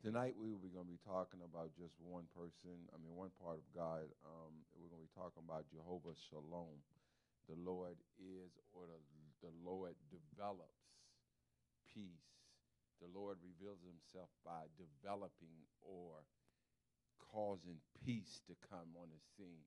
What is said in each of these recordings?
Tonight we will be going to be talking about just one person, one part of God. We're going to be talking about Jehovah Shalom. The Lord is, or the Lord develops peace. The Lord reveals himself by developing or causing peace to come on the scene.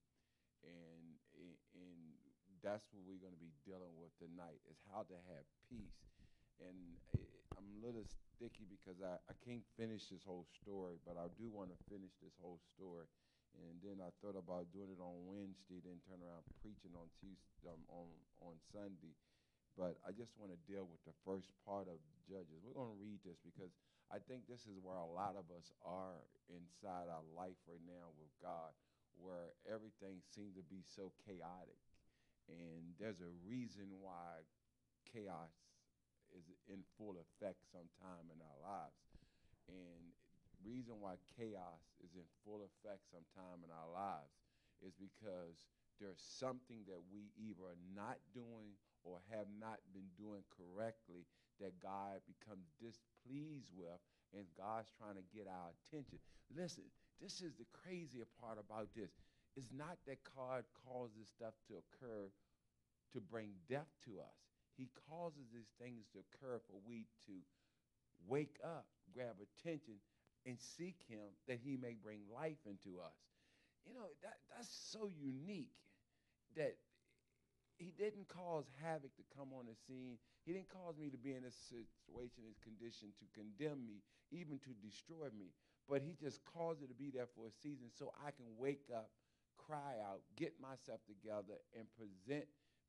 And that's what we're going to be dealing with tonight, is how to have peace. And I'm a little sticky because I can't finish this whole story, but I do want to finish this whole story. And then I thought about doing it on Wednesday, then turn around preaching on Tuesday, on Sunday. But I just want to deal with the first part of Judges. We're going to read this because I think this is where a lot of us are inside our life right now with God, where everything seems to be so chaotic. And there's a reason why chaos is in full effect sometime in our lives. And reason why chaos is in full effect sometime in our lives is because there's something that we either are not doing or have not been doing correctly that God becomes displeased with, and God's trying to get our attention. Listen, this is the crazier part about this. It's not that God causes stuff to occur to bring death to us. He causes these things to occur for we to wake up, grab attention, and seek him that he may bring life into us. You know, that's so unique that he didn't cause havoc to come on the scene. He didn't cause me to be in this situation, this condition, to condemn me, even to destroy me. But he just caused it to be there for a season so I can wake up, cry out, get myself together, and present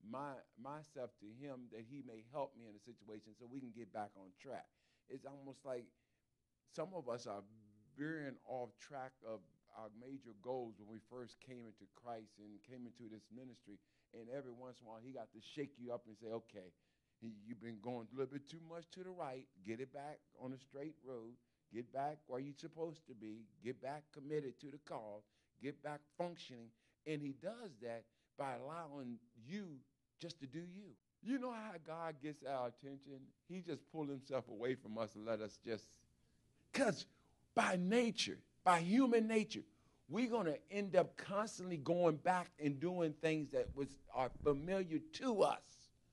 myself to him that he may help me in a situation so we can get back on track. It's almost like some of us are veering off track of our major goals when we first came into Christ and came into this ministry. And every once in a while, he got to shake you up and say, okay, you've been going a little bit too much to the right. Get it back on the straight road. Get back where you're supposed to be. Get back committed to the cause. Get back functioning. And he does that by allowing you just to do you. You know how God gets our attention? He just pulled himself away from us and let us just, because by nature, by human nature, we're going to end up constantly going back and doing things that are familiar to us.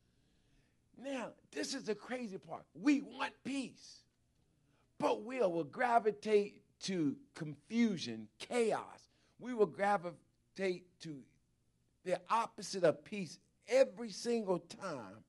Now, this is the crazy part. We want peace, but we will gravitate to confusion, chaos. We will gravitate to the opposite of peace every single time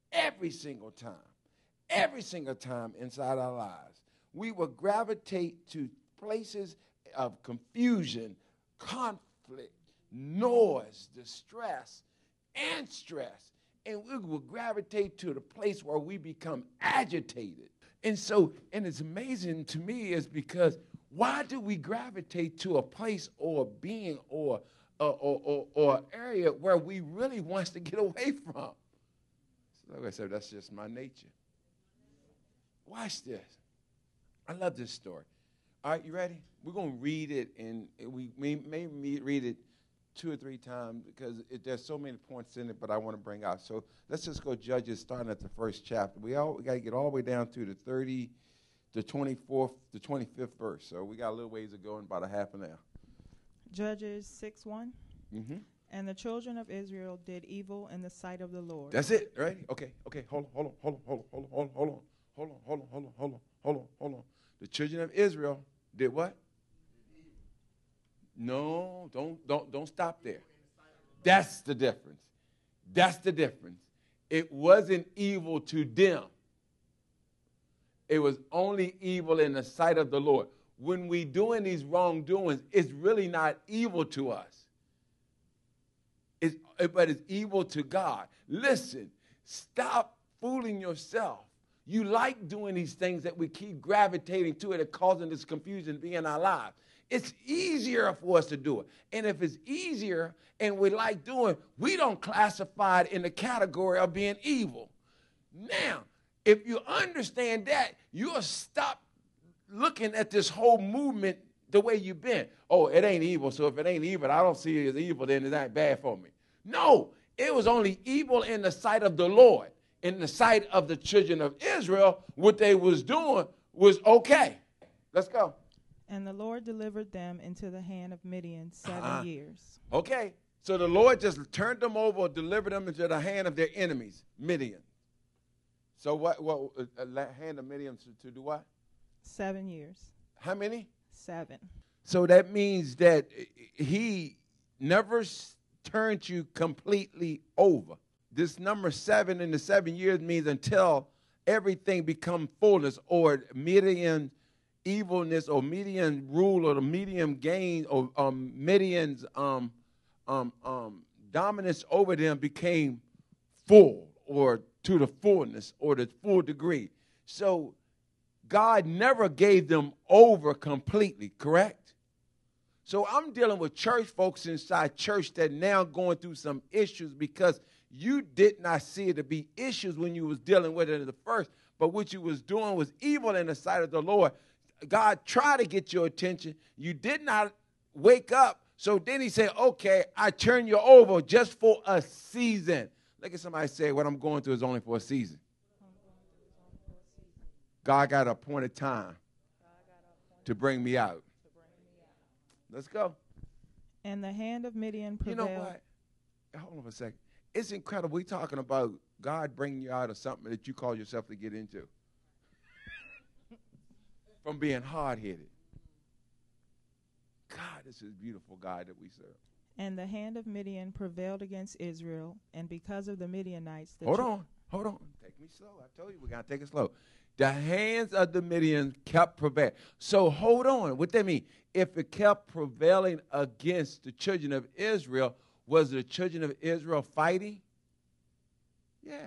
inside our lives. We will gravitate to places of confusion, conflict, noise, distress, and stress. And we will gravitate to the place where we become agitated. And it's amazing to me is because why do we gravitate to a place or a being or area where we really wants to get away from? So like I said, that's just my nature. Watch this. I love this story. All right, you ready? We're going to read it, and we may read it 2 or 3 times because there's so many points in it, but I want to bring out. So let's just go Judges starting at the first chapter. We got to get all the way down to the 24th, the 25th verse. So we got a little ways to go in about a half an hour. Judges 6:1. Mm-hmm. And the children of Israel did evil in the sight of the Lord. That's it, right? Okay. Hold on. The children of Israel did what? No, don't stop there. That's the difference. It wasn't evil to them. It was only evil in the sight of the Lord. When we doing these wrongdoings, it's really not evil to us. But it's evil to God. Listen, stop fooling yourself. You like doing these things that we keep gravitating to it and causing this confusion to be in our lives. It's easier for us to do it. And if it's easier and we like doing it, we don't classify it in the category of being evil. Now, if you understand that, you'll stop looking at this whole movement the way you've been. Oh, it ain't evil, so if it ain't evil, I don't see it as evil, then it ain't bad for me. No, it was only evil in the sight of the Lord. In the sight of the children of Israel, what they was doing was okay. Let's go. And the Lord delivered them into the hand of Midian 7 years. Okay. So the Lord just turned them over, delivered them into the hand of their enemies, Midian. So what hand of Midian to do what? 7 years. How many? 7. So that means that he never turned you completely over. This number 7 in the 7 years means until everything become fullness, or Midian evilness, or Midian rule, or the Midian gain, or Midian's dominance over them became full, or to the fullness, or the full degree. So God never gave them over completely, correct? So I'm dealing with church folks inside church that now going through some issues because you did not see it to be issues when you was dealing with it at the first, but what you was doing was evil in the sight of the Lord. God tried to get your attention. You did not wake up. So then he said, okay, I turn you over just for a season. Look at somebody say, what I'm going through is only for a season. God got an appointed time to bring me out. Let's go. And the hand of Midian prevailed. You know what? Hold on for a second. It's incredible. We're talking about God bringing you out of something that you call yourself to get into. From being hard-headed. God, this is a beautiful God that we serve. And the hand of Midian prevailed against Israel, and because of the Midianites... Hold on. Take me slow. I told you we're going to take it slow. The hands of the Midian kept prevailing. So hold on. What that mean? If it kept prevailing against the children of Israel, was the children of Israel fighting? Yeah.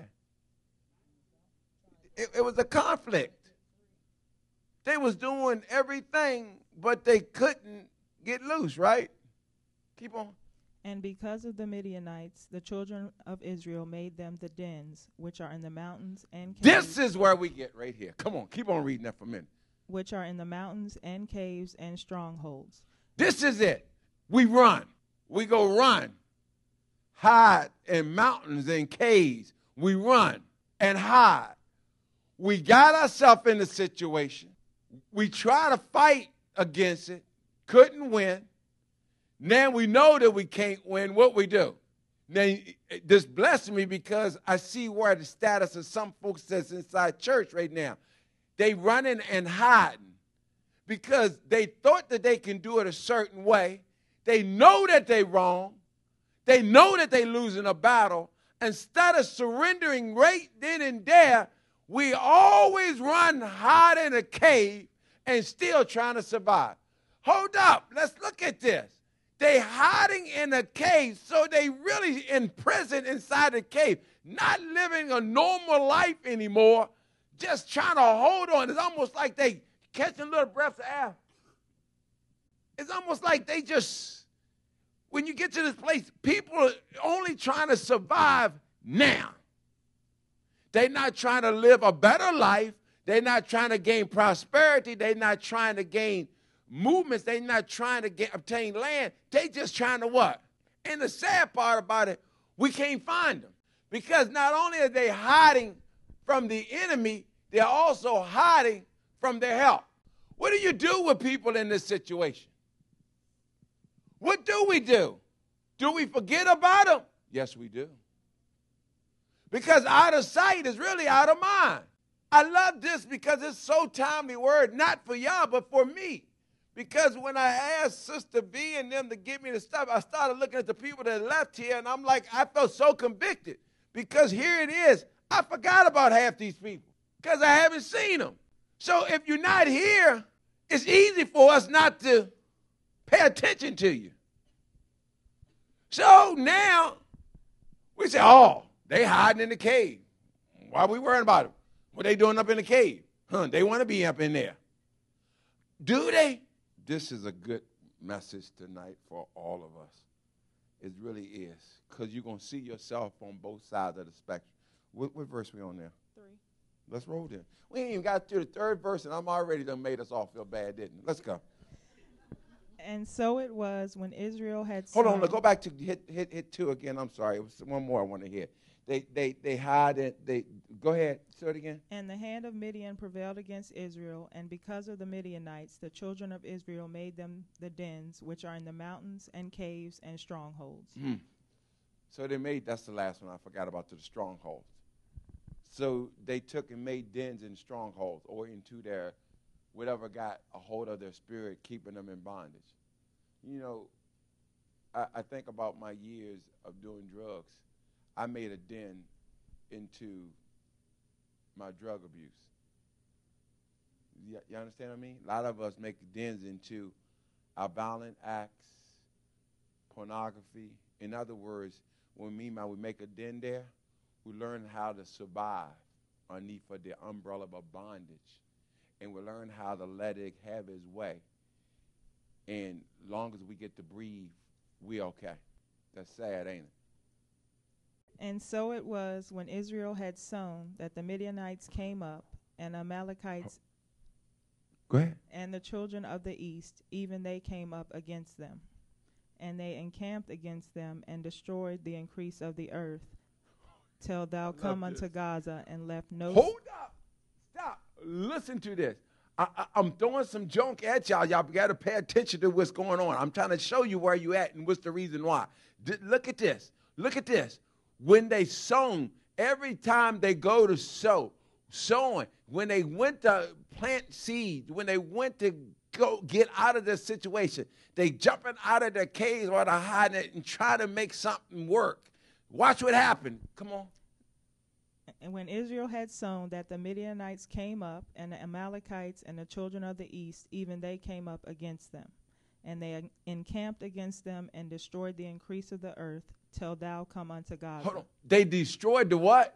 It was a conflict. They was doing everything, but they couldn't get loose, right? Keep on. And because of the Midianites, the children of Israel made them the dens, which are in the mountains and caves. This is where we get right here. Come on, keep on reading that for a minute. Which are in the mountains and caves and strongholds. This is it. We run. We go run. Hide in mountains and caves. We run and hide. We got ourselves in a situation. We try to fight against it. Couldn't win. Now we know that we can't win. What we do? Now, this blessed me because I see where the status of some folks that's inside church right now. They running and hiding because they thought that they can do it a certain way. They know that they're wrong. They know that they're losing a battle. Instead of surrendering right then and there, we always run, hide in a cave, and still trying to survive. Hold up. Let's look at this. They hiding in a cave, so they really in prison inside the cave, not living a normal life anymore, just trying to hold on. It's almost like they catching little breaths of air. It's almost like they just, when you get to this place, people are only trying to survive now. They're not trying to live a better life. They're not trying to gain prosperity. They're not trying to gain movements. They're not trying to obtain land. They just trying to what? And the sad part about it, we can't find them. Because not only are they hiding from the enemy, they're also hiding from their help. What do you do with people in this situation? What do we do? Do we forget about them? Yes, we do. Because out of sight is really out of mind. I love this because it's so timely word, not for y'all, but for me. Because when I asked Sister B and them to give me the stuff, I started looking at the people that left here, and I'm like, I felt so convicted. Because here it is. I forgot about half these people because I haven't seen them. So if you're not here, it's easy for us not to pay attention to you. So now we say, oh, they hiding in the cave. Why are we worrying about them? What they doing up in the cave? They want to be up in there. Do they? This is a good message tonight for all of us. It really is. Because you're going to see yourself on both sides of the spectrum. What verse we on there? 3. Let's roll there. We ain't even got to the third verse, and I'm already done made us all feel bad, didn't it? Let's go. And so it was when Israel had Hold on, let's go back to hit 2 again. I'm sorry. It was one more I want to hit. They hide it. They go ahead. Say it again. And the hand of Midian prevailed against Israel, and because of the Midianites, the children of Israel made them the dens which are in the mountains and caves and strongholds. So they made, that's the last one I forgot about, the strongholds. So they took and made dens in strongholds or into their, whatever got a hold of their spirit, keeping them in bondage. You know, I think about my years of doing drugs. I made a den into my drug abuse. You understand what I mean? A lot of us make dens into our violent acts, pornography. In other words, when we make a den there, we learn how to survive underneath of the umbrella of bondage. And we learn how to let it have its way. And long as we get to breathe, we okay. That's sad, ain't it? And so it was when Israel had sown that the Midianites came up, and Amalekites Go ahead. and the children of the east, even they came up against them. And they encamped against them and destroyed the increase of the earth, till thou come unto Gaza, and left no... Hold up. Stop. Listen to this. I'm throwing some junk at y'all. Y'all got to pay attention to what's going on. I'm trying to show you where you at and what's the reason why. Look at this. Look at this. When they sown, every time they go to sowing, when they went to plant seeds, when they went to go get out of their situation, they jumping out of their caves or they're hiding it and try to make something work. Watch what happened. Come on. And when Israel had sown that the Midianites came up, and the Amalekites and the children of the east, even they came up against them. And they encamped against them and destroyed the increase of the earth, till thou come unto Gaza. Hold on. They destroyed the what?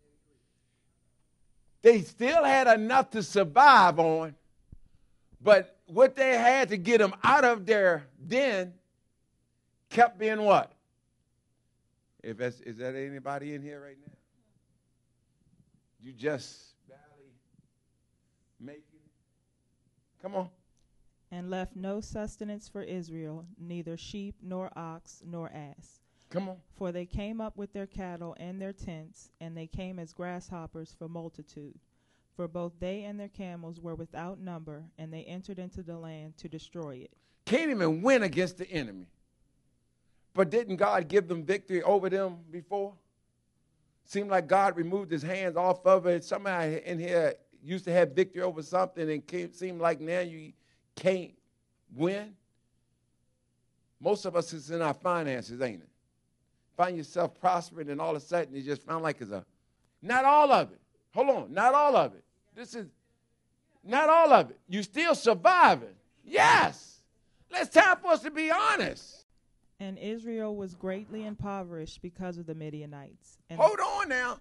They still had enough to survive on, but what they had to get them out of their den kept being what? Is that anybody in here right now? You just barely making it? Come on. And left no sustenance for Israel, neither sheep, nor ox, nor ass. Come on. For they came up with their cattle and their tents, and they came as grasshoppers for multitude. For both they and their camels were without number, and they entered into the land to destroy it. Can't even win against the enemy. But didn't God give them victory over them before? Seemed like God removed his hands off of it. Somebody in here used to have victory over something and seemed like now you can't win. Most of us is in our finances, ain't it? Find yourself prospering and all of a sudden you just found like it's not all of it. Hold on, not all of it. This is not all of it. You still surviving. Yes. It's time for us to be honest. And Israel was greatly impoverished because of the Midianites. And hold on now.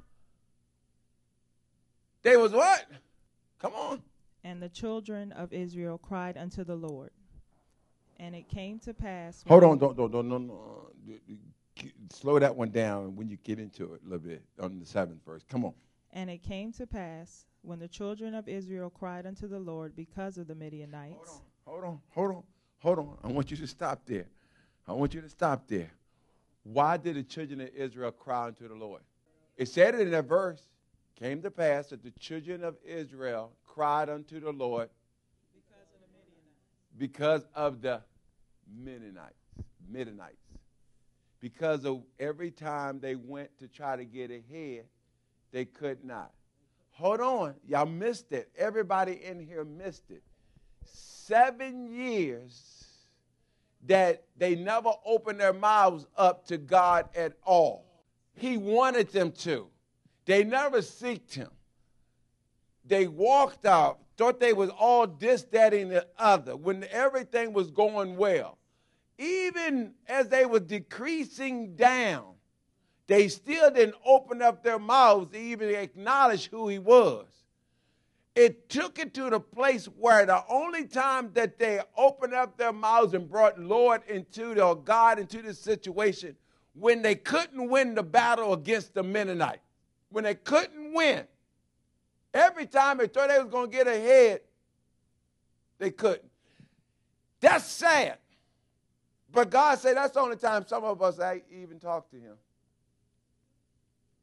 They was what? Come on. And the children of Israel cried unto the Lord. And it came to pass. Hold on, no. Slow that one down when you get into it a little bit on the 7th verse. Come on. And it came to pass when the children of Israel cried unto the Lord because of the Midianites. Hold on. I want you to stop there. Why did the children of Israel cry unto the Lord? It said it in that verse. Came to pass that the children of Israel cried unto the Lord because of the Midianites. Because of every time they went to try to get ahead, they could not. Hold on. Y'all missed it. Everybody in here missed it. 7 years that they never opened their mouths up to God at all. He wanted them to. They never seeked him. They walked out, thought they was all this, that, and the other, when everything was going well. Even as they were decreasing down, they still didn't open up their mouths to even acknowledge who he was. It took it to the place where the only time that they opened up their mouths and brought God into the situation, when they couldn't win the battle against the Mennonites. When they couldn't win. Every time they thought they was going to get ahead, they couldn't. That's sad. But God said that's the only time some of us even talk to him.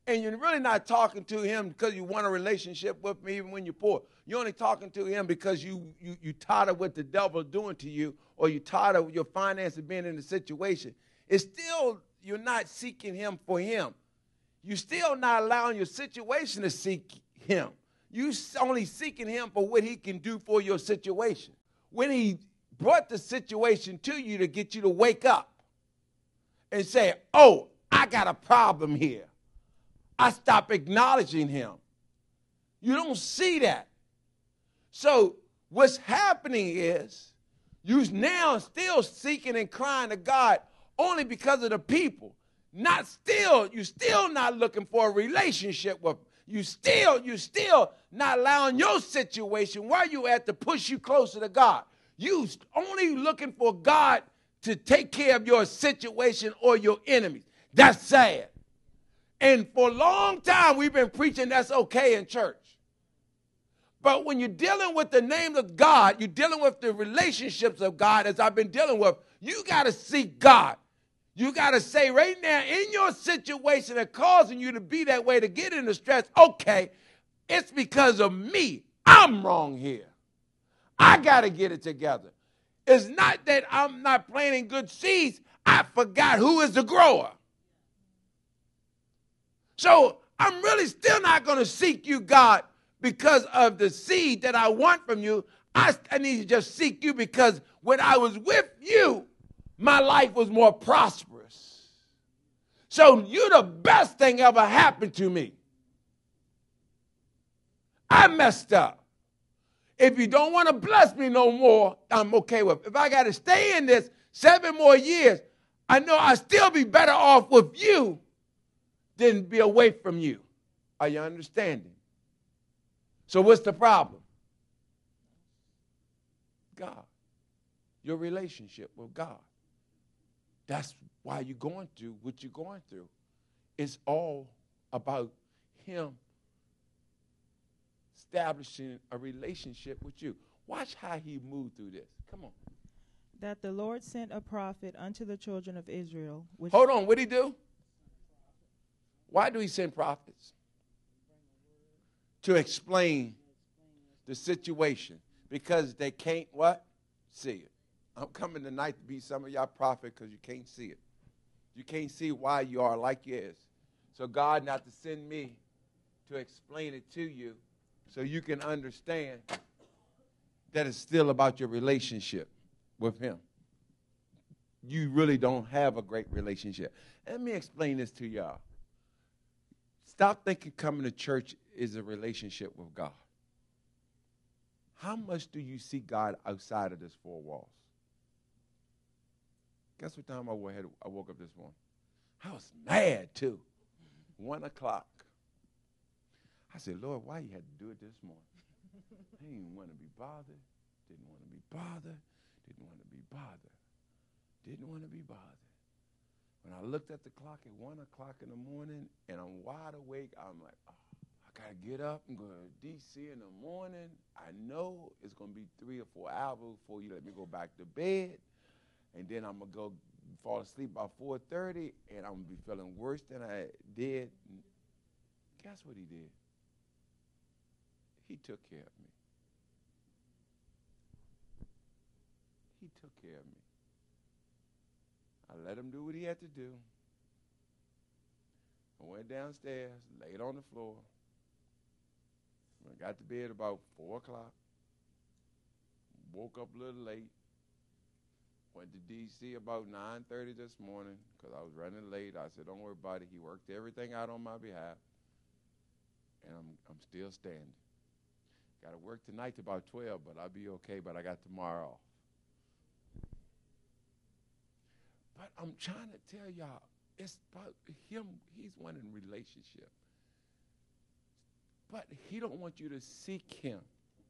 And you're really not talking to him because you want a relationship with him even when you're poor. You're only talking to him because you tired of what the devil is doing to you, or you're tired of your finances being in the situation. It's still, you're not seeking him for him. You're still not allowing your situation to seek him. You're only seeking him for what he can do for your situation. When he brought the situation to you to get you to wake up and say, oh, I got a problem here, I stop acknowledging him. You don't see that. So what's happening is you now still seeking and crying to God only because of the people. You're still not looking for a relationship with him. You still not allowing your situation where you at to push you closer to God. You only looking for God to take care of your situation or your enemies. That's sad. And for a long time, we've been preaching that's okay in church. But when you're dealing with the name of God, you're dealing with the relationships of God, as I've been dealing with, you got to seek God. You got to say right now, in your situation that's causing you to be that way, to get into stress, okay, it's because of me. I'm wrong here. I got to get it together. It's not that I'm not planting good seeds. I forgot who is the grower. So I'm really still not going to seek you, God, because of the seed that I want from you. I need to just seek you because when I was with you, my life was more prosperous. So you're the best thing ever happened to me. I messed up. If you don't want to bless me no more, I'm okay with it. If I got to stay in this 7 more years, I know I'll still be better off with you than be away from you. Are you understanding? So what's the problem? God. Your relationship with God. That's why you're going through what you're going through. It's all about him establishing a relationship with you. Watch how he moved through this. Come on. That the Lord sent a prophet unto the children of Israel. Hold on, what'd he do? Why do he send prophets? To explain the situation. Because they can't what? See it. I'm coming tonight to be some of y'all prophets because you can't see it. You can't see why you are like you is. So God not to send me to explain it to you so you can understand that it's still about your relationship with him. You really don't have a great relationship. Let me explain this to y'all. Stop thinking coming to church is a relationship with God. How much do you see God outside of this 4 walls? Guess what time I woke up this morning? I was mad, too. 1 o'clock. I said, Lord, why you had to do it this morning? I didn't want to be bothered. Didn't want to be bothered. Didn't want to be bothered. Didn't want to be bothered. When I looked at the clock at 1 o'clock in the morning and I'm wide awake, I'm like, oh, I got to get up and go to D.C. in the morning. I know it's going to be 3 or 4 hours before you let me go back to bed. And then I'm going to go fall asleep by 4:30, and I'm going to be feeling worse than I did. And guess what he did? He took care of me. He took care of me. I let him do what he had to do. I went downstairs, laid on the floor. I got to bed about 4 o'clock. Woke up a little late. Went to D.C. about 9:30 this morning because I was running late. I said, don't worry about it. He worked everything out on my behalf. And I'm still standing. Got to work tonight to about 12, but I'll be okay. But I got tomorrow off. But I'm trying to tell y'all, it's about him. He's wanting relationship. But he don't want you to seek him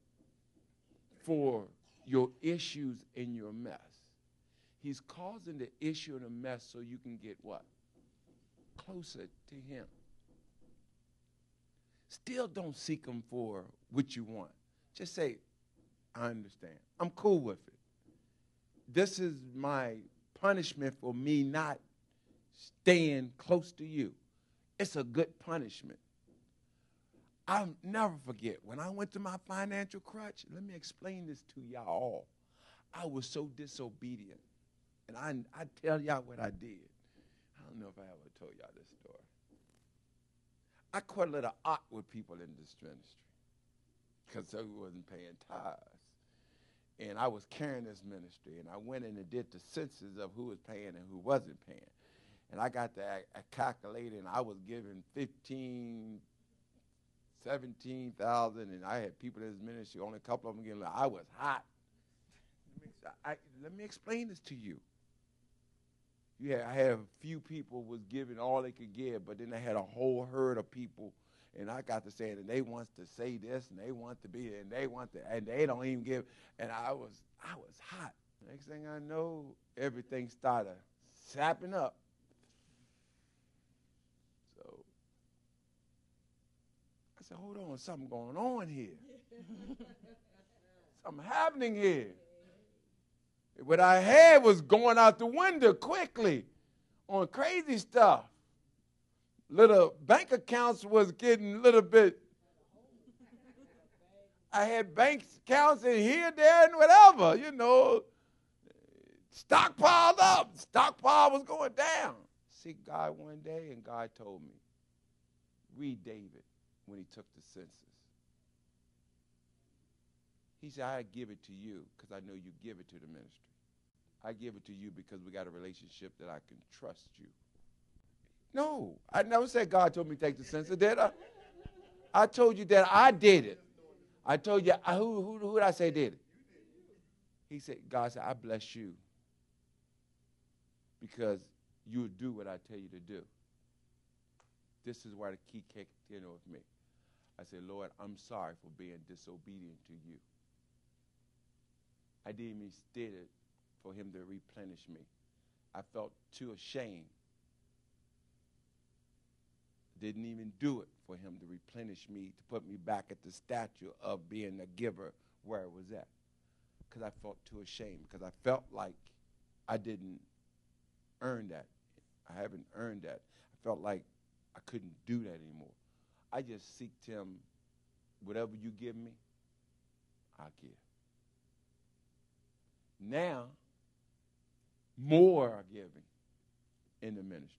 for your issues and your mess. He's causing the issue and the mess so you can get what? Closer to him. Still don't seek him for what you want. Just say, I understand. I'm cool with it. This is my punishment for me not staying close to you. It's a good punishment. I'll never forget, when I went to my financial crutch, let me explain this to y'all all. I was so disobedient. And I tell y'all what I did. I don't know if I ever told y'all this story. I quit a little art with people in this ministry because they wasn't paying tithes. And I was carrying this ministry, and I went in and did the census of who was paying and who wasn't paying. And I got that calculated, and I was giving 15, 17,000, and I had people in this ministry, only a couple of them getting, I was hot. Let me explain this to you. Yeah, I had a few people was giving all they could give, but then I had a whole herd of people, and I got to saying, and they want to say this, and they want to be, and they want to, and they don't even give, and I was hot. Next thing I know, everything started sapping up. So I said, hold on, something going on here. Something happening here. What I had was going out the window quickly on crazy stuff. Little bank accounts was getting a little bit. I had bank accounts in here, there, and whatever, you know. Stockpiled up. Stockpile was going down. See God one day, and God told me, read David when he took the census. He said, I give it to you because I know you give it to the ministry. I give it to you because we got a relationship that I can trust you. No, I never said God told me to take the census, did I? I told you that I did it. I told you, who did I say did it? He said, God said, I bless you because you'll do what I tell you to do. This is where the key kicked in with me. I said, Lord, I'm sorry for being disobedient to you. I didn't even state it for him to replenish me. I felt too ashamed. Didn't even do it for him to replenish me, to put me back at the stature of being a giver where it was at. Because I felt too ashamed, because I felt like I didn't earn that. I haven't earned that. I felt like I couldn't do that anymore. I just seeked him, whatever you give me, I'll give. Now, more are giving in the ministry.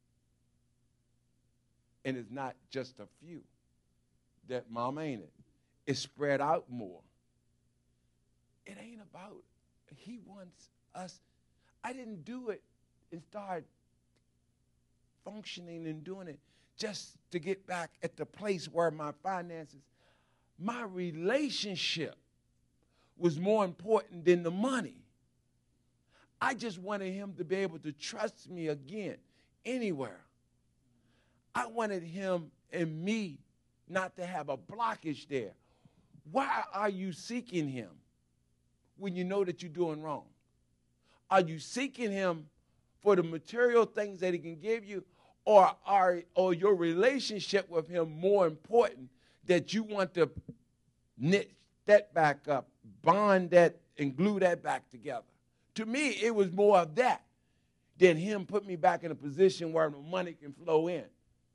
And it's not just a few. That, Mom, ain't it? It's spread out more. It ain't about, he wants us. I didn't do it and start functioning and doing it just to get back at the place where my finances, my relationship was more important than the money. I just wanted him to be able to trust me again, anywhere. I wanted him and me not to have a blockage there. Why are you seeking him when you know that you're doing wrong? Are you seeking him for the material things that he can give you, or your relationship with him more important that you want to knit that back up, bond that, and glue that back together? To me, it was more of that than him put me back in a position where the money can flow in.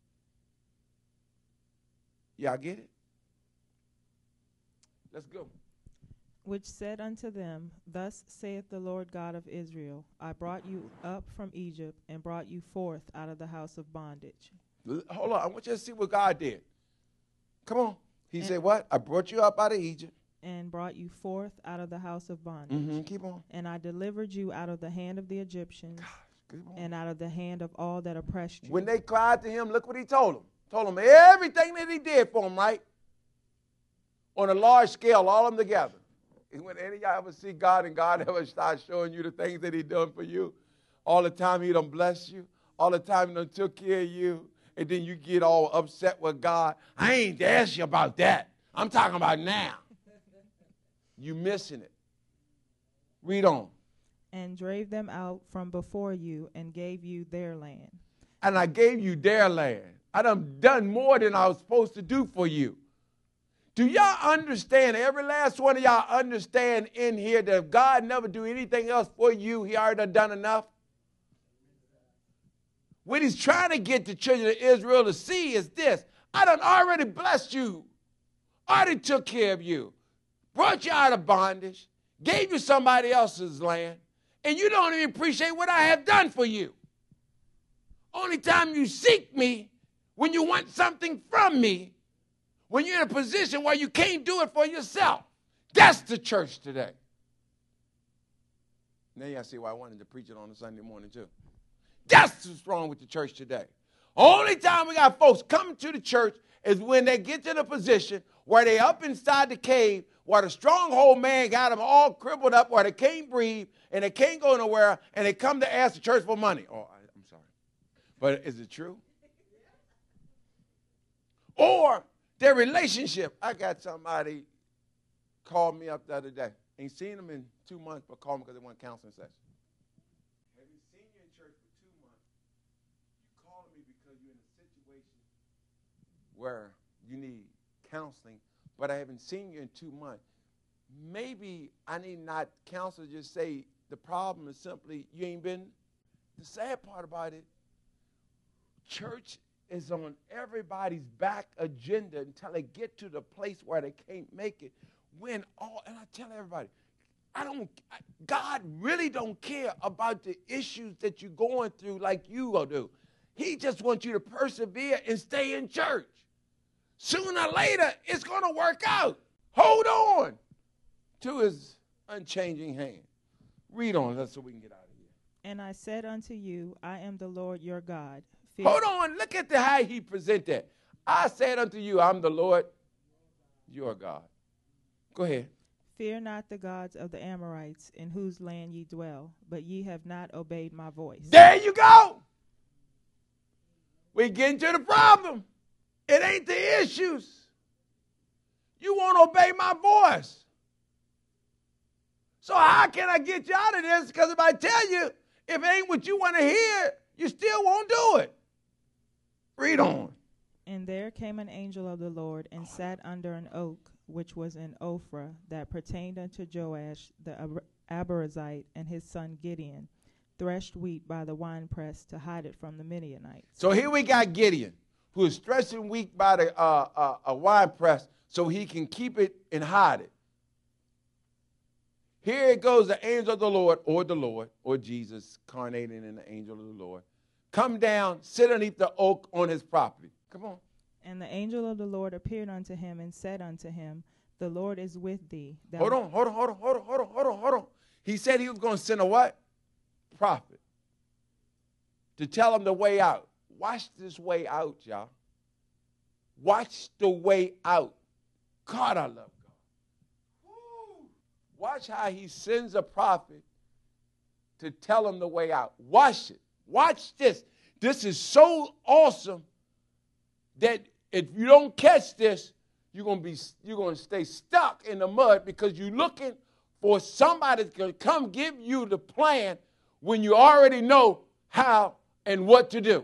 Y'all get it? Let's go. Which said unto them, Thus saith the Lord God of Israel, I brought you up from Egypt and brought you forth out of the house of bondage. Hold on, I want you to see what God did. Come on. He said what? I brought you up out of Egypt. And brought you forth out of the house of bondage. Keep on. And I delivered you out of the hand of the Egyptians and out of the hand of all that oppressed you. When they cried to him, look what he told them. Told them everything that he did for them, right? On a large scale, all of them together. And when any of y'all ever see God and God ever start showing you the things that he done for you, all the time he done blessed you, all the time he done took care of you, and then you get all upset with God. I ain't to ask you about that. I'm talking about now. You missing it. Read on. And drave them out from before you and gave you their land. And I gave you their land. I done more than I was supposed to do for you. Do y'all understand, every last one of y'all understand in here that if God never do anything else for you, he already done enough? what he's trying to get the children of Israel to see is this. I done already blessed you. Already took care of you. Brought you out of bondage. Gave you somebody else's land. And you don't even appreciate what I have done for you. Only time you seek me when you want something from me, when you're in a position where you can't do it for yourself. That's the church today. Now y'all see why I wanted to preach it on a Sunday morning too. That's what's wrong with the church today. Only time we got folks coming to the church is when they get to the position where they up inside the cave, where the stronghold man got them all crippled up, where they can't breathe and they can't go nowhere, and they come to ask the church for money. Oh, I'm sorry. But is it true? Or their relationship. I got somebody called me up the other day. Ain't seen them in 2 months, but called me because they want counseling session. Have you seen you in church for 2 months? You calling me because you're in a situation where you need counseling, but I haven't seen you in 2 months. Maybe I need not counsel, just say the problem is simply you ain't been. The sad part about it, church is on everybody's back agenda until they get to the place where they can't make it. And I tell everybody, God really don't care about the issues that you're going through like you will do. He just wants you to persevere and stay in church. Sooner or later, it's going to work out. Hold on to his unchanging hand. Read on, that's so we can get out of here. And I said unto you, I am the Lord your God. Hold on, look at how he present that. I said unto you, I'm the Lord your God. Go ahead. Fear not the gods of the Amorites, in whose land ye dwell, but ye have not obeyed my voice. There you go. We get into the problem. It ain't the issues. You won't obey my voice. So how can I get you out of this? Because if I tell you, if it ain't what you want to hear, you still won't do it. Read on. And there came an angel of the Lord and sat under an oak, which was in Ophrah, that pertained unto Joash the Abiezrite, and his son Gideon threshed wheat by the winepress to hide it from the Midianites. So here we got Gideon, who is threshing wheat by the a winepress so he can keep it and hide it. Here it goes, the angel of the Lord, or Jesus, incarnated in the angel of the Lord, come down, sit underneath the oak on his property. Come on. And the angel of the Lord appeared unto him and said unto him, the Lord is with thee. Hold on. He said he was going to send a what? Prophet. To tell him the way out. Watch this way out, y'all. Watch the way out. God, I love God. Woo. Watch how he sends a prophet to tell him the way out. Watch it. Watch this. This is so awesome that if you don't catch this, you're going to stay stuck in the mud because you're looking for somebody to come give you the plan when you already know how and what to do.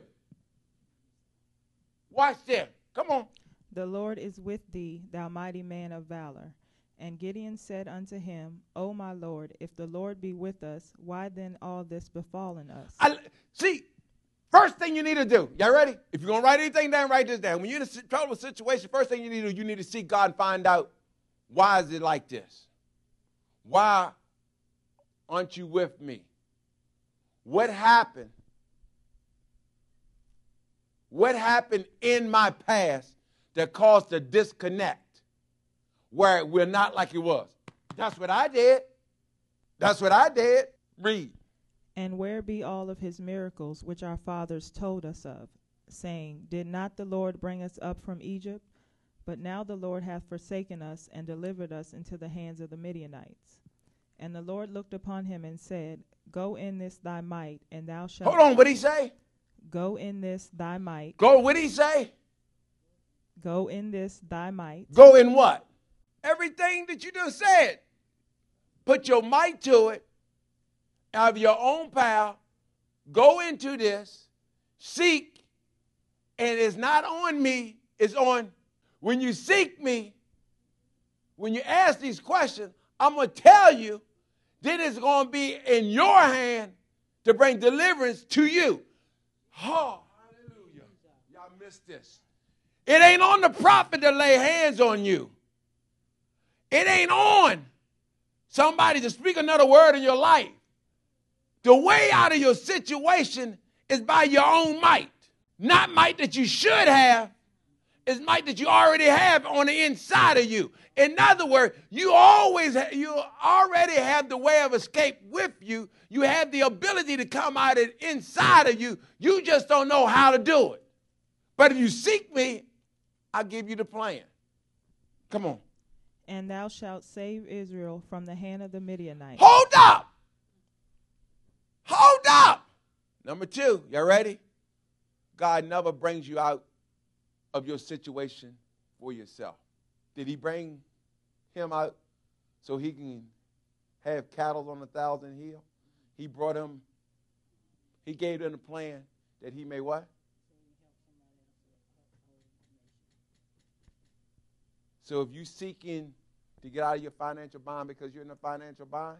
Watch this. Come on. The Lord is with thee, thou mighty man of valor. And Gideon said unto him, O my Lord, if the Lord be with us, why then all this befallen us? See, first thing you need to do, y'all ready? If you're going to write anything down, write this down. When you're in a trouble situation, first thing you need to do, you need to seek God and find out, why is it like this? Why aren't you with me? What happened? What happened in my past that caused the disconnect where we're not like it was? That's what I did. Read. And where be all of his miracles which our fathers told us of, saying, did not the Lord bring us up from Egypt? But now the Lord hath forsaken us and delivered us into the hands of the Midianites. And the Lord looked upon him and said, go in this thy might, and thou shalt... Hold on, what'd he say? Go in this thy might. Go, what'd he say? Go in this thy might. Go in what? Everything that you just said. Put your might to it. Out of your own power. Go into this. Seek. And it's not on me. It's on... When you seek me, when you ask these questions, I'm going to tell you, then it's going to be in your hand to bring deliverance to you. Oh, hallelujah. Y'all missed this. It ain't on the prophet to lay hands on you. It ain't on somebody to speak another word in your life. The way out of your situation is by your own might. Not might that you should have. It's might that you already have on the inside of you. In other words, you already have the way of escape with you. You have the ability to come out of inside of you. You just don't know how to do it. But if you seek me, I'll give you the plan. Come on. And thou shalt save Israel from the hand of the Midianites. Hold up. Hold up. Number 2, y'all ready? God never brings you out of your situation for yourself. Did he bring him out so he can have cattle on 1,000 hills? He brought him, he gave him a plan that he may what? So if you're seeking to get out of your financial bind because you're in a financial bind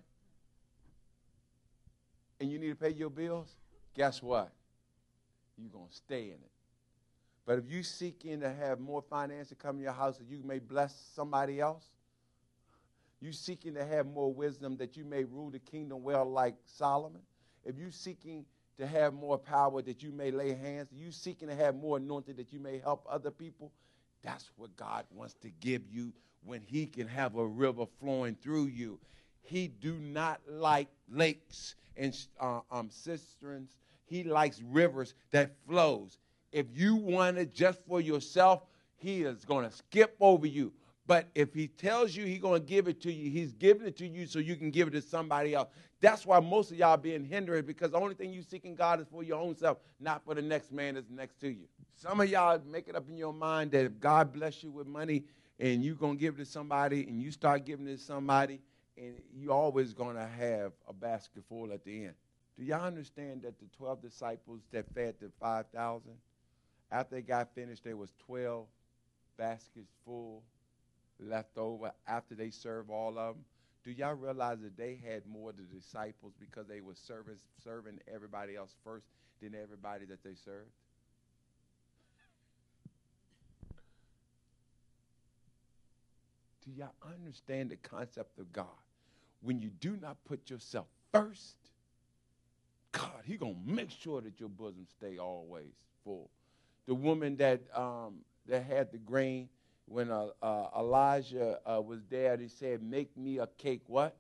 and you need to pay your bills, guess what? You're going to stay in it. But if you're seeking to have more finance to come in your house that you may bless somebody else, you seeking to have more wisdom that you may rule the kingdom well like Solomon, if you seeking to have more power that you may lay hands, you seeking to have more anointing that you may help other people, that's what God wants to give you when he can have a river flowing through you. He do not like lakes and cisterns. He likes rivers that flows. If you want it just for yourself, he is going to skip over you. But if he tells you he's going to give it to you, he's giving it to you so you can give it to somebody else. That's why most of y'all being hindered, because the only thing you seeking God is for your own self, not for the next man that's next to you. Some of y'all make it up in your mind that if God bless you with money and you're going to give it to somebody and you start giving it to somebody, and you always going to have a basket full at the end. Do y'all understand that the 12 disciples that fed the 5,000, after they got finished, there was 12 baskets full left over after they served all of them? Do y'all realize that they had more of the disciples because they were serving everybody else first than everybody that they served? Do y'all understand the concept of God? When you do not put yourself first, God, he's going to make sure that your bosom stay always full. The woman that had the grain, when Elijah was there, he said, make me a cake, what?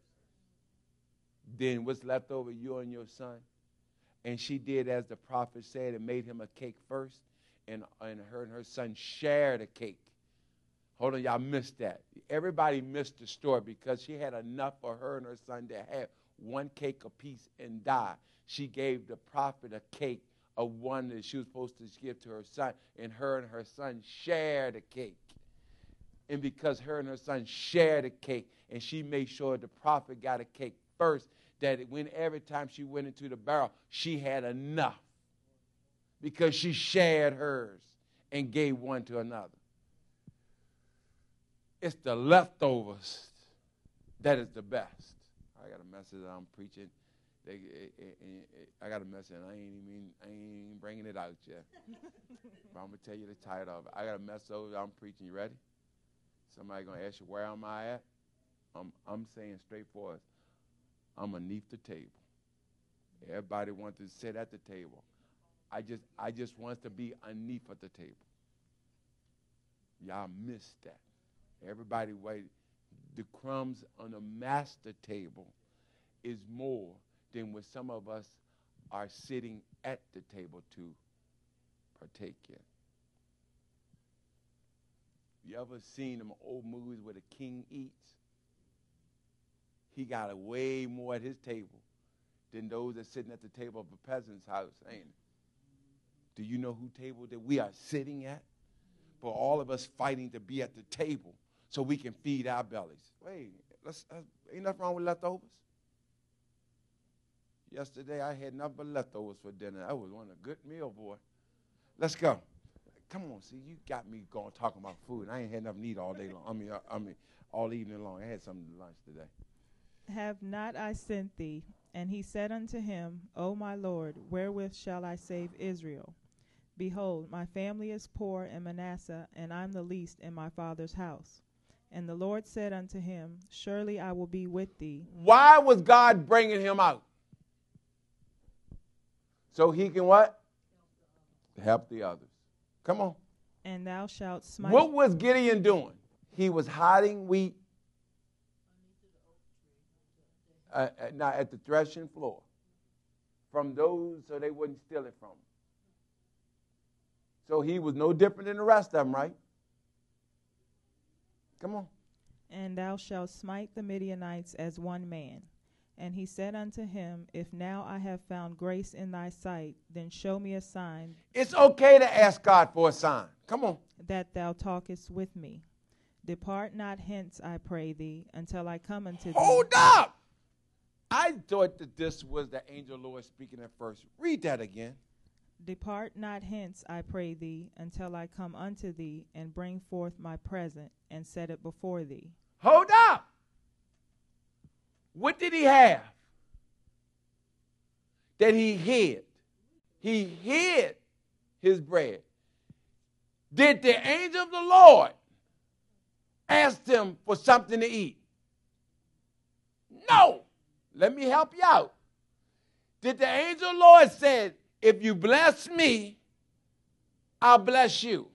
Then what's left over, you and your son. And she did as the prophet said and made him a cake first, and her and her son shared a cake. Hold on, y'all missed that. Everybody missed the story because she had enough for her and her son to have one cake apiece and die. She gave the prophet a cake of one that she was supposed to give to her son, and her son shared a cake. And because her and her son shared a cake, and she made sure the prophet got a cake first, that every time she went into the barrel, she had enough because she shared hers and gave one to another. It's the leftovers that is the best. I got a message that I'm preaching. I got a message, and I ain't even bringing it out yet. But I'm going to tell you the title of it. I got a message that I'm preaching. You ready? Somebody going to ask you, where am I at? I'm saying straightforward, I'm beneath the table. Everybody wants to sit at the table. I just want to be underneath at the table. Y'all missed that. Everybody wait. The crumbs on the master table is more than what some of us are sitting at the table to partake in. You ever seen them old movies where the king eats? He got a way more at his table than those that sitting at the table of a peasant's house, ain't it? Do you know who table that we are sitting at? For all of us fighting to be at the table so we can feed our bellies. Wait, ain't nothing wrong with leftovers. Yesterday I had nothing but leftovers for dinner. I was on a good meal, boy. Let's go. Come on, see, you got me going talking about food. I ain't had nothing to eat all day long. I mean, all evening long. I had something to lunch today. Have not I sent thee, And he said unto him, O my Lord, wherewith shall I save Israel? Behold, my family is poor in Manasseh, and I am the least in my father's house. And the Lord said unto him, Surely I will be with thee. Why was God bringing him out? So he can what? Help the others. Come on. And thou shalt smite. What was Gideon doing? He was hiding wheat now at the threshing floor from those so they wouldn't steal it from him. So he was no different than the rest of them, right? Come on. And thou shalt smite the Midianites as one man. And he said unto him, If now I have found grace in thy sight, then show me a sign. It's okay to ask God for a sign. Come on. That thou talkest with me. Depart not hence, I pray thee, until I come unto thee. Hold up. I thought that this was the angel Lord speaking at first. Read that again. Depart not hence, I pray thee, until I come unto thee, and bring forth my present, and set it before thee. Hold up. What did he have that he hid? He hid his bread. Did the angel of the Lord ask him for something to eat? No. Let me help you out. Did the angel of the Lord say, if you bless me, I'll bless you?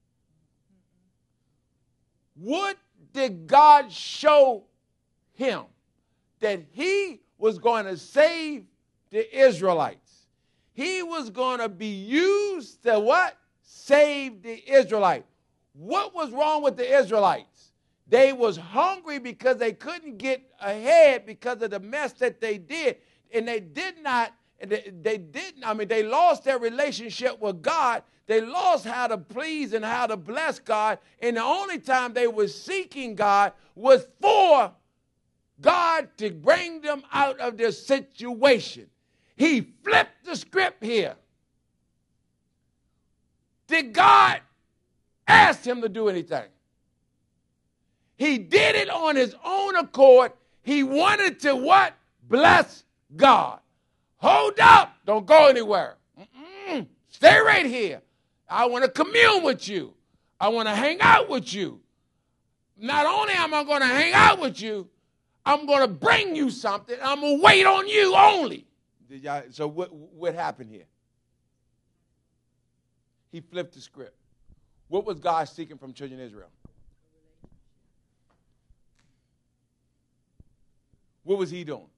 What did God show him? That he was going to save the Israelites. He was going to be used to what? Save the Israelites. What was wrong with the Israelites? They was hungry because they couldn't get ahead because of the mess that they did. And they lost their relationship with God. They lost how to please and how to bless God. And the only time they were seeking God was for God to bring them out of their situation. He flipped the script here. Did God ask him to do anything? He did it on his own accord. He wanted to what? Bless God. Hold up. Don't go anywhere. Stay right here. I want to commune with you. I want to hang out with you. Not only am I going to hang out with you, I'm going to bring you something. I'm going to wait on you only. So what happened here? He flipped the script. What was God seeking from children of Israel? What was he doing?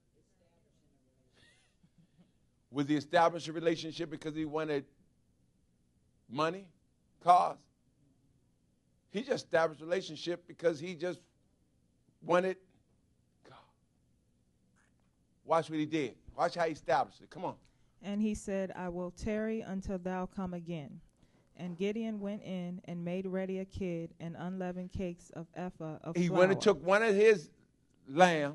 Was he establishing a relationship because he wanted money, cars? He just established a relationship because he just wanted God. Watch what he did. Watch how he established it. Come on. And he said, I will tarry until thou come again. And Gideon went in and made ready a kid and unleavened cakes of ephah of flour. He went and took one of his lambs,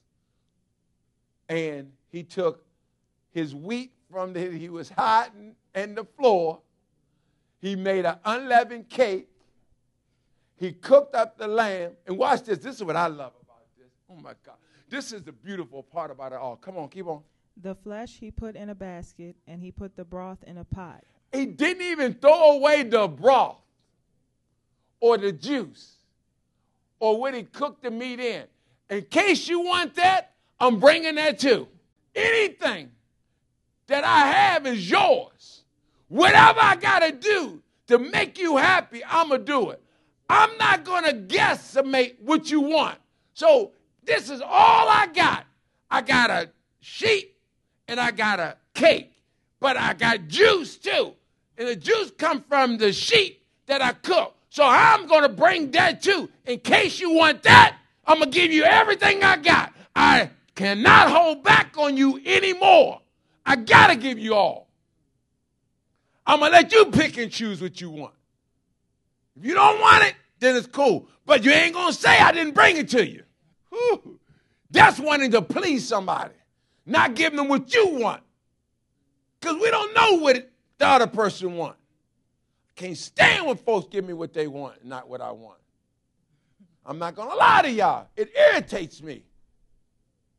and he took his wheat from he was hiding in the floor. He made an unleavened cake. He cooked up the lamb. And watch this. This is what I love about this. Oh, my God. This is the beautiful part about it all. Come on, keep on. The flesh he put in a basket, and he put the broth in a pot. He didn't even throw away the broth or the juice or what he cooked the meat in. In case you want that, I'm bringing that too. Anything that I have is yours. Whatever I got to do to make you happy, I'm going to do it. I'm not going to guesstimate what you want. So this is all I got. I got a sheep and I got a cake, but I got juice too. And the juice comes from the sheep that I cook. So I'm going to bring that too. In case you want that, I'm going to give you everything I got. I cannot hold back on you anymore. I got to give you all. I'm going to let you pick and choose what you want. If you don't want it, then it's cool. But you ain't going to say I didn't bring it to you. Whew. That's wanting to please somebody, not giving them what you want. Because we don't know what the other person wants. I can't stand when folks give me what they want, not what I want. I'm not going to lie to y'all. It irritates me.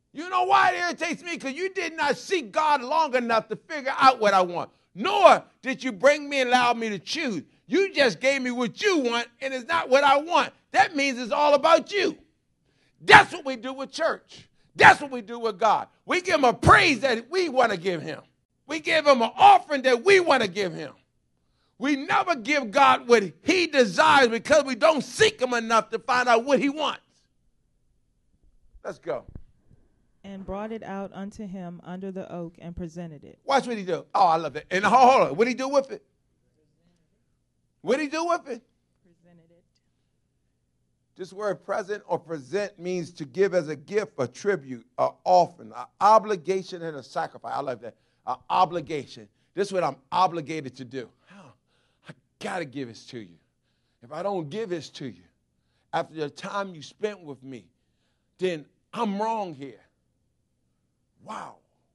You know why it irritates me? Because you did not seek God long enough to figure out what I want. Nor did you bring me and allow me to choose. You just gave me what you want, and it's not what I want. That means it's all about you. That's what we do with church. That's what we do with God. We give him a praise that we want to give him. We give him an offering that we want to give him. We never give God what he desires because we don't seek him enough to find out what he wants. Let's go. And brought it out unto him under the oak and presented it. Watch what he do. Oh, I love it. And hold on. What did he do with it? What did he do with it? Presented it. This word present or present means to give as a gift, a tribute, an offering, an obligation, and a sacrifice. I love that. An obligation. This is what I'm obligated to do. I got to give this to you. If I don't give this to you, after the time you spent with me, then I'm wrong here. Wow.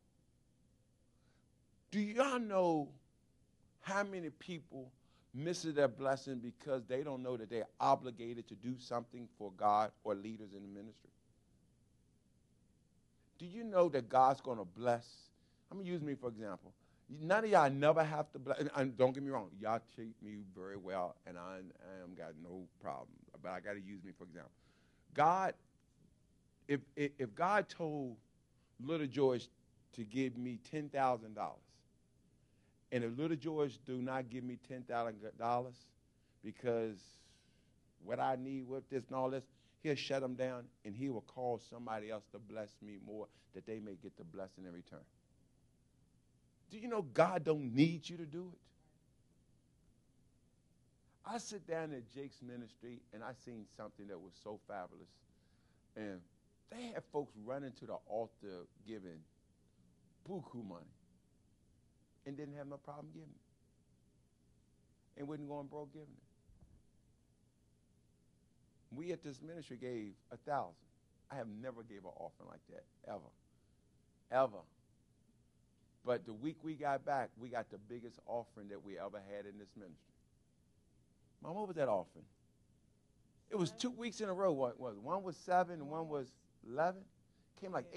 Do y'all know how many people miss their blessing because they don't know that they're obligated to do something for God or leaders in the ministry? Do you know that God's going to bless? I'm going to use me for example. None of y'all never have to bless. And don't get me wrong. Y'all treat me very well, and I got no problem. But I got to use me for example. God, if God told Little George to give me $10,000, and if Little George do not give me $10,000 because what I need with this and all this, he'll shut them down, and he will call somebody else to bless me more that they may get the blessing in return. Do you know God don't need you to do it? I sit down at Jake's ministry, and I seen something that was so fabulous. And they had folks running to the altar giving buku money and didn't have no problem giving it. And wasn't going broke giving it. We at this ministry gave 1,000. I have never gave an offering like that, ever. Ever. But the week we got back, we got the biggest offering that we ever had in this ministry. Mom, what was that offering? It was 2 weeks in a row. What was it? One was 7 and one was 11. Came like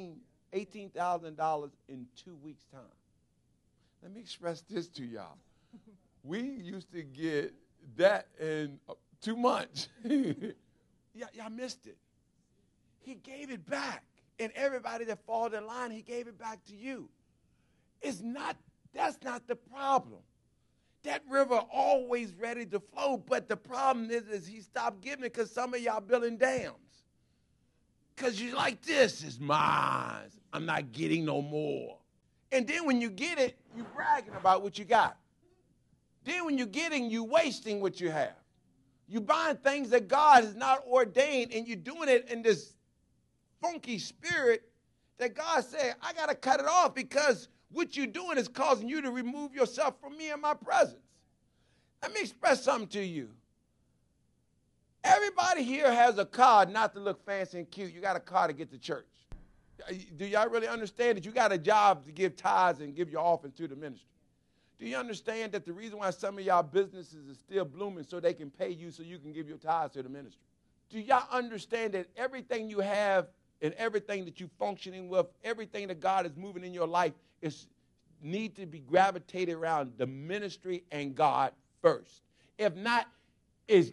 $18,000 in 2 weeks' time. Let me express this to y'all. We used to get that in 2 months. Y'all missed it. He gave it back. And everybody that followed in line, he gave it back to you. That's not the problem. That river always ready to flow, but the problem is he stopped giving it because some of y'all building dams. Because you like, this is mine. I'm not getting no more. And then when you get it, you bragging about what you got. Then when you're getting, you wasting what you have. You buying things that God has not ordained, and you're doing it in this funky spirit that God said, I got to cut it off because what you're doing is causing you to remove yourself from me and my presence. Let me express something to you. Everybody here has a card not to look fancy and cute. You got a card to get to church. Do y'all really understand that you got a job to give tithes and give your offering to the ministry? Do you understand that the reason why some of y'all businesses is still blooming so they can pay you so you can give your tithes to the ministry? Do y'all understand that everything you have and everything that you're functioning with, everything that God is moving in your life need to be gravitated around the ministry and God first? If not, is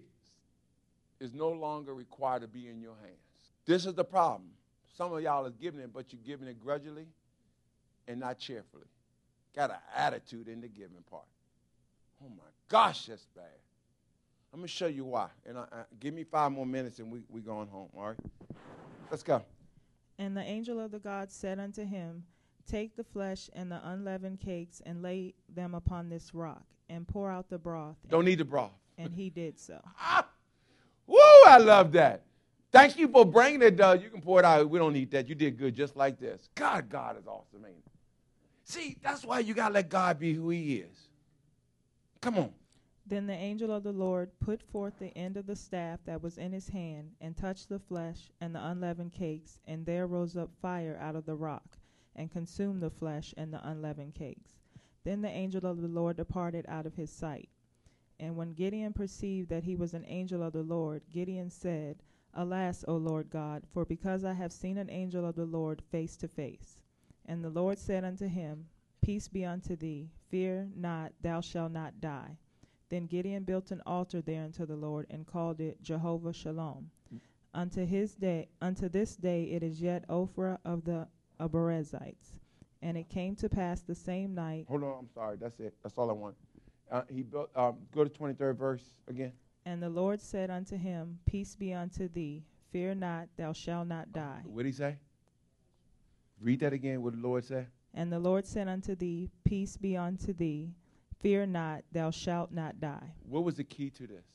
no longer required to be in your hands. This is the problem. Some of y'all is giving it, but you're giving it grudgingly and not cheerfully. Got an attitude in the giving part. Oh, my gosh, that's bad. I'm going to show you why. And give me 5 more minutes and we going home, all right? Let's go. And the angel of the God said unto him, Take the flesh and the unleavened cakes and lay them upon this rock and pour out the broth. Don't need the broth. And he did so. Woo, I love that. Thank you for bringing it, Doug. You can pour it out. We don't need that. You did good just like this. God is awesome, ain't it? See, that's why you got to let God be who he is. Come on. Then the angel of the Lord put forth the end of the staff that was in his hand and touched the flesh and the unleavened cakes, and there rose up fire out of the rock and consumed the flesh and the unleavened cakes. Then the angel of the Lord departed out of his sight. And when Gideon perceived that he was an angel of the Lord, Gideon said, Alas, O Lord God, for because I have seen an angel of the Lord face to face. And the Lord said unto him, Peace be unto thee, fear not, thou shalt not die. Then Gideon built an altar there unto the Lord, and called it Jehovah Shalom. Unto this day it is yet Ophrah of the Abiezrites. And it came to pass the same night. Hold on, I'm sorry. That's it. That's all I want. He built. Go to 23rd verse again. And the Lord said unto him, Peace be unto thee, fear not, thou shalt not die. What did he say? Read that again. What did the Lord say? And the Lord said unto thee, Peace be unto thee, fear not, thou shalt not die. What was the key to this?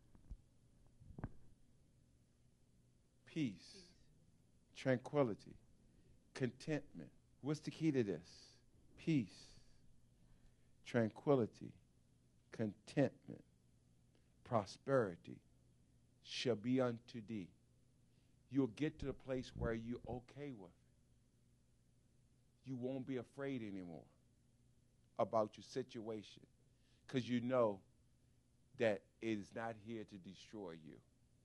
Peace, tranquility, contentment. What's the key to this? Peace, tranquility, contentment, prosperity shall be unto thee. You'll get to the place where you're okay with it. You won't be afraid anymore about your situation because you know that it is not here to destroy you.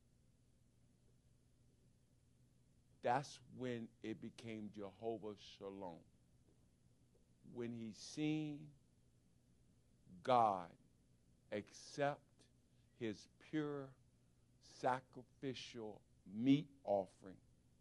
That's when it became Jehovah Shalom. When he seen God accept his pure sacrificial meat offering,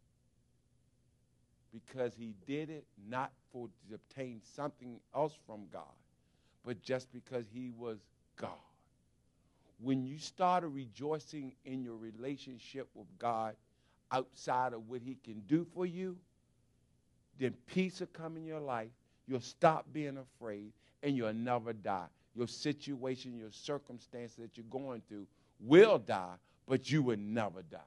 because he did it not for to obtain something else from God, but just because he was God. When you started rejoicing in your relationship with God outside of what he can do for you, then peace will come in your life. You'll stop being afraid, and you'll never die. Your situation, your circumstances that you're going through will die, but you will never die.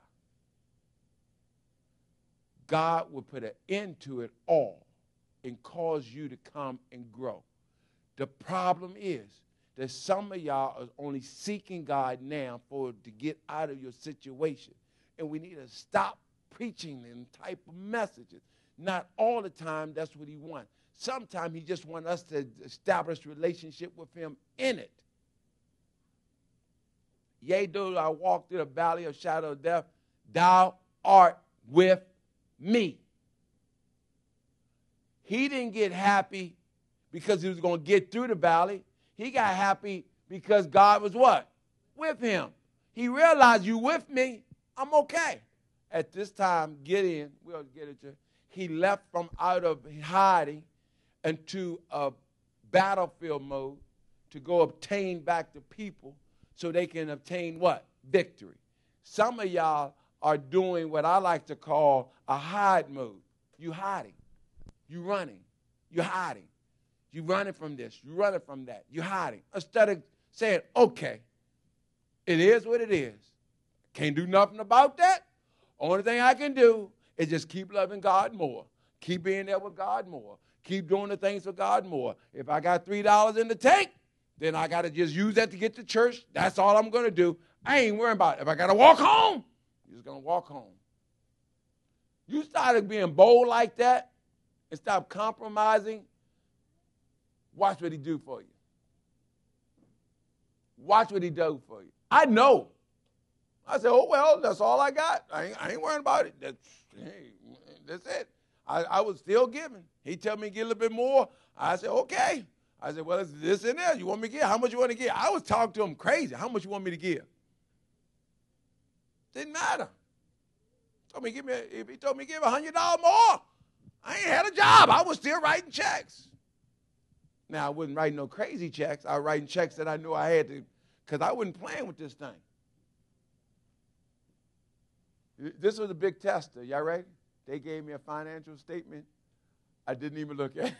God will put an end to it all and cause you to come and grow. The problem is that some of y'all are only seeking God now to get out of your situation. And we need to stop preaching them type of messages. Not all the time that's what he wants. Sometimes he just wants us to establish relationship with him in it. Yea, though I walk through the valley of shadow of death, thou art with me. He didn't get happy because he was going to get through the valley. He got happy because God was what? With him. He realized, you with me, I'm okay. At this time, Gideon, we'll get it to, he left from out of hiding into a battlefield mode to go obtain back the people so they can obtain what? Victory. Some of y'all are doing what I like to call a hide mode. You hiding. You running. You hiding. You running from this. You running from that. You hiding. Instead of saying, okay, it is what it is. Can't do nothing about that. Only thing I can do is just keep loving God more. Keep being there with God more. Keep doing the things for God more. If I got $3 in the tank, then I got to just use that to get to church. That's all I'm going to do. I ain't worrying about it. If I got to walk home, you're just going to walk home. You started being bold like that and stop compromising. Watch what he do for you. Watch what he do for you. I know. I said, oh, well, that's all I got. I ain't worrying about it. That's it. I was still giving. He told me to get a little bit more. I said, okay. I said, well, it's this and that. You want me to give? How much you want to give? I was talking to him crazy. How much you want me to give? Didn't matter. If he told me to give $100 more, I ain't had a job. I was still writing checks. Now, I wasn't writing no crazy checks. I was writing checks that I knew I had to, because I wasn't playing with this thing. This was a big tester. Y'all ready? They gave me a financial statement. I didn't even look at it.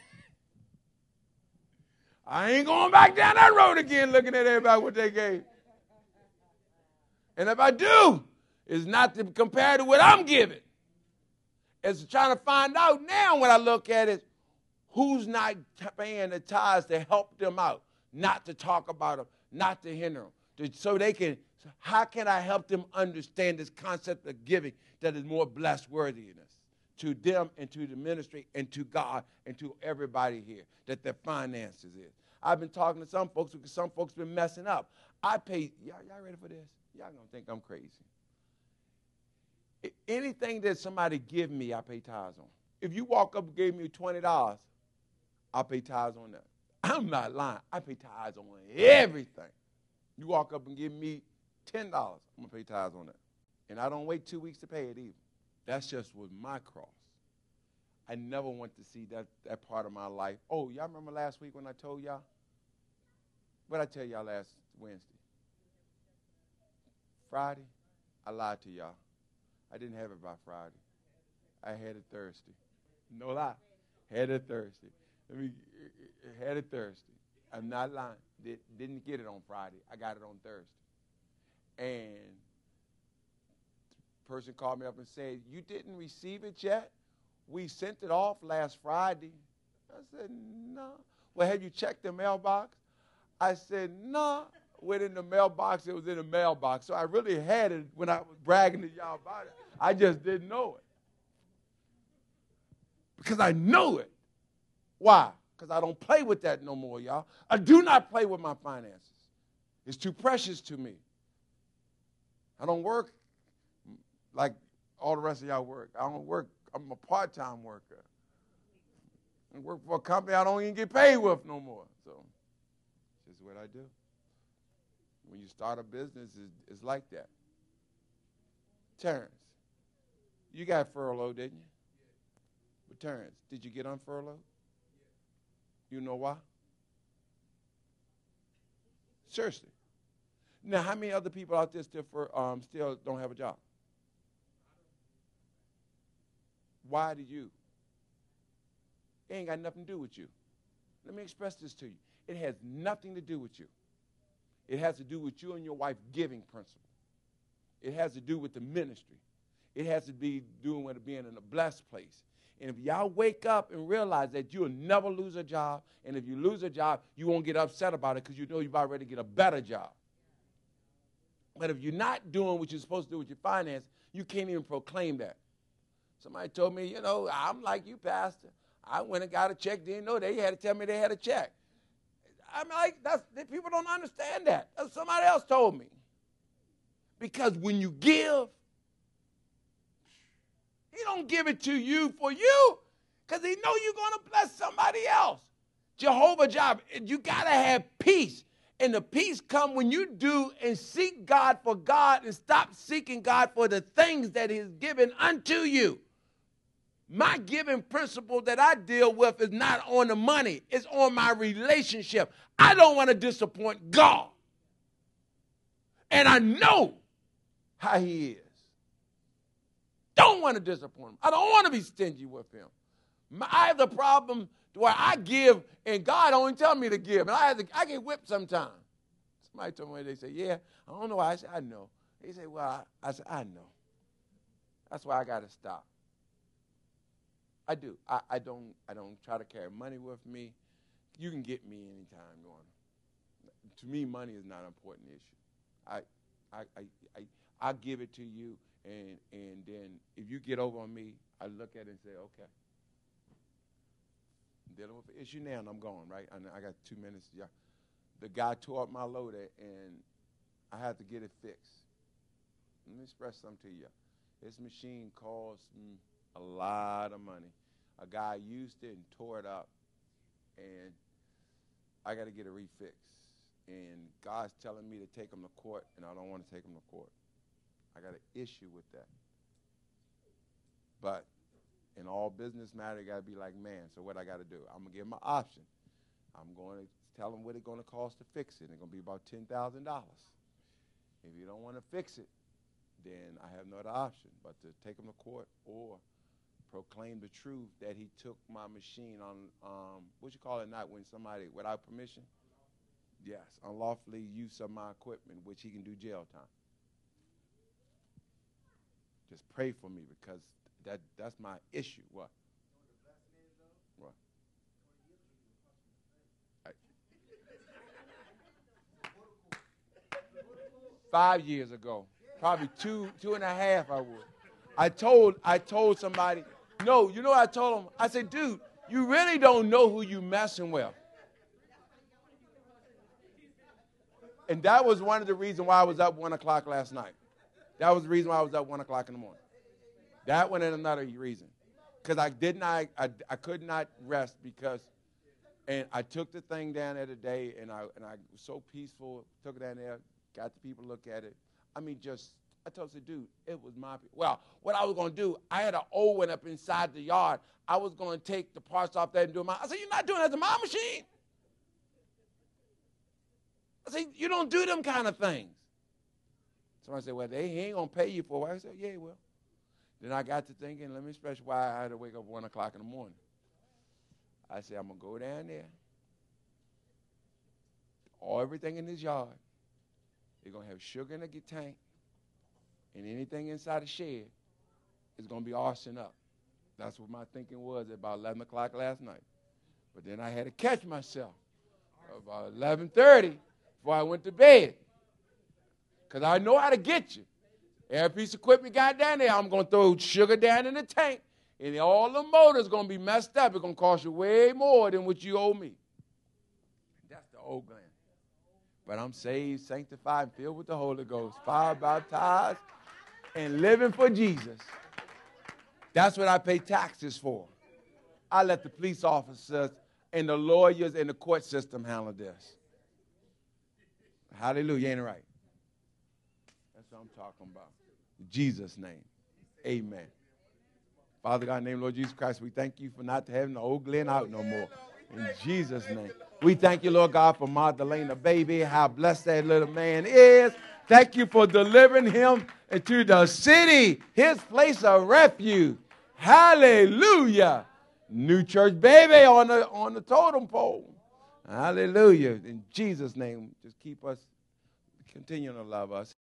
I ain't going back down that road again looking at everybody what they gave. And if I do, it's not to compare to what I'm giving. It's trying to find out now when I look at it, who's not paying the tithes to help them out, not to talk about them, not to hinder them, so they can, how can I help them understand this concept of giving that is more blessed worthiness to them and to the ministry and to God and to everybody here, that their finances is. I've been talking to some folks because some folks been messing up. I pay, y'all ready for this? Y'all gonna think I'm crazy. Anything that somebody give me, I pay tithes on. If you walk up and gave me $20, I pay tithes on that. I'm not lying. I pay tithes on everything. You walk up and give me $10, I'm going to pay tithes on that. And I don't wait 2 weeks to pay it either. That's just with my cross. I never want to see that part of my life. Oh, y'all remember last week when I told y'all? What did I tell y'all last Wednesday? Friday? I lied to y'all. I didn't have it by Friday. I had it Thursday. No lie. Had it Thursday. Had it Thursday. I'm not lying. Didn't get it on Friday. I got it on Thursday. And the person called me up and said, you didn't receive it yet? We sent it off last Friday. I said, no. Well, have you checked the mailbox? I said, no. Went in the mailbox. It was in the mailbox. So I really had it when I was bragging to y'all about it. I just didn't know it. Because I know it. Why? Because I don't play with that no more, y'all. I do not play with my finances. It's too precious to me. I don't work like all the rest of y'all work. I don't work. I'm a part-time worker. I work for a company I don't even get paid with no more. So this is what I do. When you start a business, it's like that. Terrence, you got furloughed, didn't you? But Terrence, did you get unfurloughed? You know why? Seriously. Now, how many other people out there still don't have a job? Why do you? It ain't got nothing to do with you. Let me express this to you. It has nothing to do with you. It has to do with you and your wife giving principle. It has to do with the ministry. It has to be doing with being in a blessed place. And if y'all wake up and realize that you'll never lose a job, and if you lose a job, you won't get upset about it because you know you've already get a better job. But if you're not doing what you're supposed to do with your finance, you can't even proclaim that. Somebody told me, I'm like you, Pastor. I went and got a check, didn't know they had to tell me they had a check. I'm like, people don't understand that. That's somebody else told me. Because when you give, he don't give it to you for you because he know you're going to bless somebody else. Jehovah Jireh, you got to have peace. And the peace come when you do and seek God for God and stop seeking God for the things that he's given unto you. My giving principle that I deal with is not on the money. It's on my relationship. I don't want to disappoint God. And I know how he is. Don't want to disappoint him. I don't want to be stingy with him. I have the problem where I give and God only tell me to give. And I get whipped sometimes. Somebody told me, they say, yeah, I don't know why. I said, I know. They say, well, I said, I know. That's why I got to stop. I do. I don't try to carry money with me. You can get me anytime you want. To me, money is not an important issue. I give it to you, and then if you get over on me, I look at it and say, okay. I'm dealing with an issue now, and I'm gone, right? I got 2 minutes. Yeah. The guy tore up my loader, and I had to get it fixed. Let me express something to you. This machine cost a lot of money. A guy used it and tore it up, and I got to get it refixed. And God's telling me to take him to court, and I don't want to take him to court. I got an issue with that. But in all business matter, you got to be like man. So what I got to do? I'm going to give him an option. I'm going to tell him what it's going to cost to fix it. It's going to be about $10,000. If you don't want to fix it, then I have no other option but to take him to court or proclaim the truth that he took my machine on, what you call it, not when somebody, without permission? Yes, unlawfully use of my equipment, which he can do jail time. Just pray for me because that's my issue. What? What? 5 years ago, probably two and a half, I would. I told somebody, no, you know what I told him? I said, dude, you really don't know who you messing with. And that was one of the reasons why I was up 1 o'clock last night. That was the reason why I was up 1 o'clock in the morning. That one and another reason. Because I could not rest because, and I took the thing down there today, and I was so peaceful. Took it down there, got the people to look at it. I mean, I told the dude, it was my. Well, what I was going to do, I had an old one up inside the yard. I was going to take the parts off that and do I said, you're not doing that to my machine. I said, you don't do them kind of things. Somebody said, well, he ain't going to pay you for it. I said, yeah, he will. Then I got to thinking, let me express why I had to wake up 1 o'clock in the morning. I said, I'm going to go down there. Everything in this yard, they're going to have sugar in the tank, and anything inside the shed is going to be arson up. That's what my thinking was at about 11 o'clock last night. But then I had to catch myself about 11:30 before I went to bed. Because I know how to get you. Every piece of equipment got down there, I'm going to throw sugar down in the tank, and all the motors going to be messed up. It's going to cost you way more than what you owe me. That's the old Glenn. But I'm saved, sanctified, filled with the Holy Ghost, fire baptized, and living for Jesus. That's what I pay taxes for. I let the police officers and the lawyers and the court system handle this. Hallelujah, ain't it right? That's what I'm talking about. In Jesus' name, amen. Father God, in the name of Lord Jesus Christ, we thank you for not having the old Glenn out no more. In Jesus' name. We thank you, Lord God, for Magdalena, baby, how blessed that little man is. Thank you for delivering him into the city, his place of refuge. Hallelujah. New church baby on the totem pole. Hallelujah. In Jesus' name, just keep us, continue to love us.